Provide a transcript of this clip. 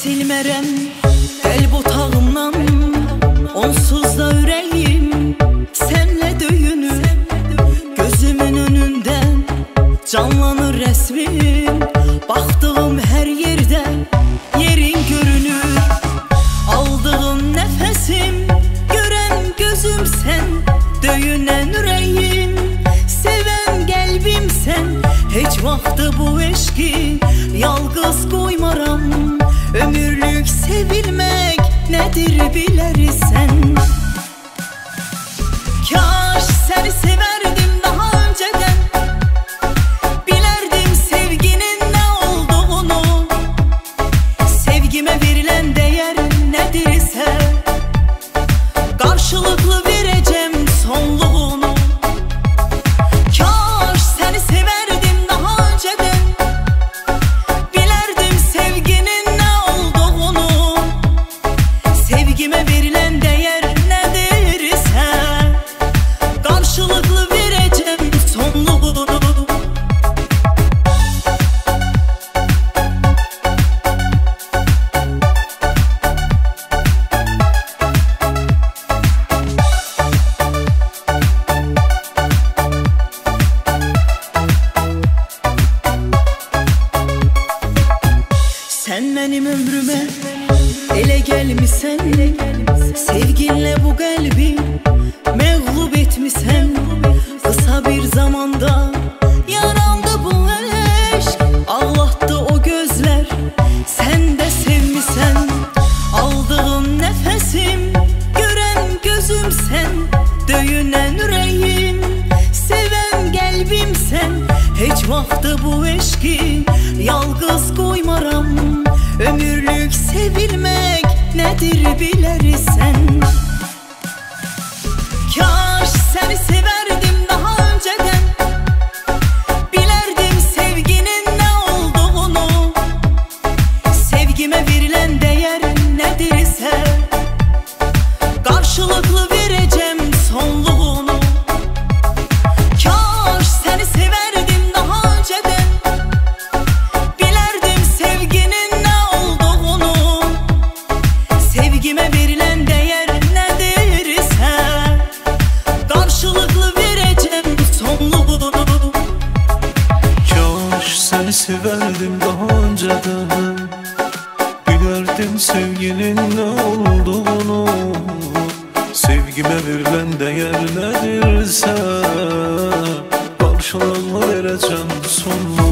silmərəm qəlb otağımdan, onsuz da ürəyim sənlə döyünür. Gözümün önündən canlanır rəsmin, baxdığım hər yerdə yerin görünür. Aldığım nəfəsim görən gözüm sən, döyünən ürəyim sevən qəlbim sən. Heç vaxtı bu eşqi yalqız qoymaram, ömürlük sevilmək nədir bilərsən. Kaş səni sevərdim daha öncədən, bilərdim sevginin nə olduğunu. Sevgimə verilən dəyər nədirsə, qarşılıqlı verəcəm sonluğunu. Kaş səni sevərdim daha öncədən, bilərdim sevginin nə olduğunu. Sevgimə verilən dəyər nədirsə, qarşılıqlı verəcəm sonluğunu. Sən mənim ömrümə elə gəlmisən, sevginlə bu qəlbi məğlub etmisən. Qısa bir zamanda yarandı bu eşq, ağlatdı o gözlər, sən də sevmisən. Aldığım nəfəsim görən gözüm sən, döyünən ürəyim sevən qəlbim sən. Heç vaxtı bu eşqi yalqız qoymaram, ömürlük sevilmək nədir bilərsən. Kaş səni sevərdim daha öncədən, bilərdim sevginin nə olduğunu. Sevgimə verilən dəyər nədirsə, qarşılıqlı verəcəm sonluğunu. Kaş səni sevərdim daha öncədən, bilərdim sevginin nə olduğunu. Sevgimə verilən dəyər nədirsə, qarşılıqlı verəcəm sonluğunu. Kaş səni sevərdim daha öncədən, bilərdim sevginin nə olduğunu. Sevgimə verilən dəyər nədirsə, qarşılığını verəcəm sonluğunu.